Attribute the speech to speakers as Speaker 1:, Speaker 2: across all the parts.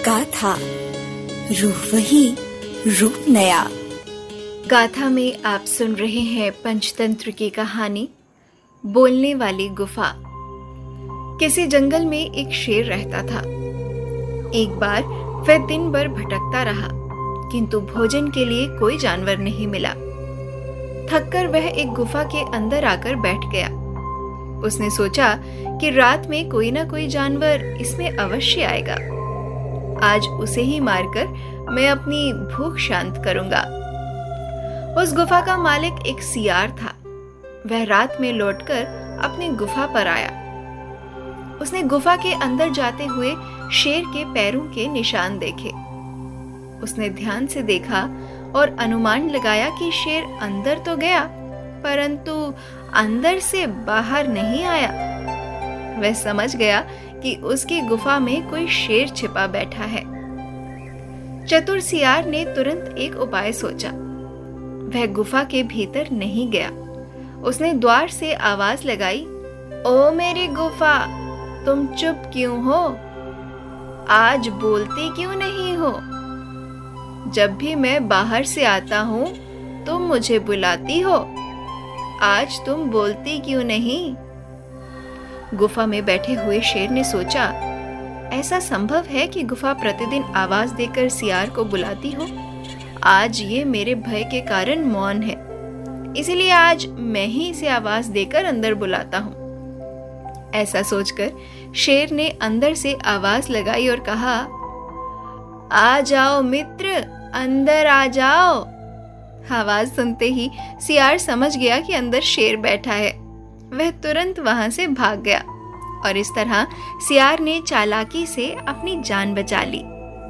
Speaker 1: गाथा, रूह वही, रूप नया।
Speaker 2: गाथा में आप सुन रहे हैं पंचतंत्र की कहानी बोलने वाली गुफा। किसी जंगल में एक शेर रहता था। एक बार वह दिन भर भटकता रहा, किंतु भोजन के लिए कोई जानवर नहीं मिला। थककर वह एक गुफा के अंदर आकर बैठ गया। उसने सोचा कि रात में कोई ना कोई जानवर इसमें अवश्य आएगा। आज उसे ही मारकर मैं अपनी भूख शांत करूंगा। उस गुफा का मालिक एक सियार था। वह रात में लौटकर अपनी गुफा पर आया। उसने गुफा के अंदर जाते हुए शेर के पैरों के निशान देखे। उसने ध्यान से देखा और अनुमान लगाया कि शेर अंदर तो गया, परंतु अंदर से बाहर नहीं आया। वह समझ गया कि उसकी गुफा में कोई शेर छिपा बैठा है। चतुर सियार ने तुरंत एक उपाय सोचा। वह गुफा के भीतर नहीं गया। उसने द्वार से आवाज लगाई, ओ मेरी गुफा, तुम चुप क्यों हो? आज बोलती क्यों नहीं हो? जब भी मैं बाहर से आता हूं तुम मुझे बुलाती हो, आज तुम बोलती क्यों नहीं? गुफा में बैठे हुए शेर ने सोचा, ऐसा संभव है कि गुफा प्रतिदिन आवाज देकर सियार को बुलाती हो? आज ये मेरे भय के कारण मौन है, इसलिए आज मैं ही इसे आवाज देकर अंदर बुलाता हूँ। ऐसा सोचकर शेर ने अंदर से आवाज लगाई और कहा, आ जाओ मित्र, अंदर आ जाओ। आवाज सुनते ही सियार समझ गया कि अंदर शेर बैठा है। वह तुरंत वहां से भाग गया और इस तरह सियार ने चालाकी से अपनी जान बचा ली।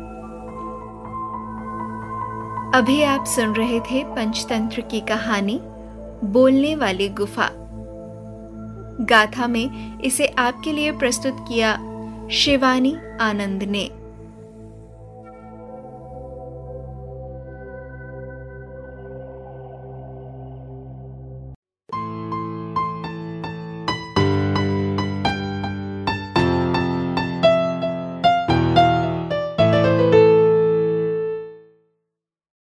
Speaker 2: अभी आप सुन रहे थे पंचतंत्र की कहानी बोलने वाली गुफा। गाथा में इसे आपके लिए प्रस्तुत किया शिवानी आनंद ने।